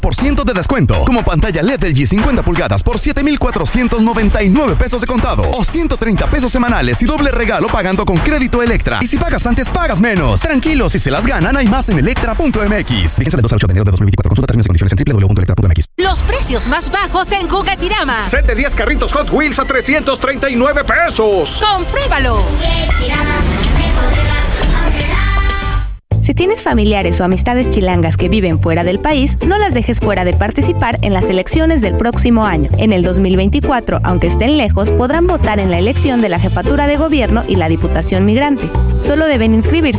% de descuento. Como pantalla LED LG 50 pulgadas por 7,499 pesos de contado. O 130 pesos semanales y doble regalo pagando con crédito Electra. Y si pagas antes, pagas menos. Tranquilos, si se las ganan, hay más en electra.mx. Fíjense del 2 al 8 de enero de 2024. Consulta términos y condiciones en www.electra.mx. Los precios más bajos en Juguetirama. Set de 10 carritos Hot Wheels a 339 pesos. ¡Compruébalo! Si tienes familiares o amistades chilangas que viven fuera del país, no las dejes fuera de participar en las elecciones del próximo año. En el 2024, aunque estén lejos, podrán votar en la elección de la jefatura de gobierno y la diputación migrante. Solo deben inscribirse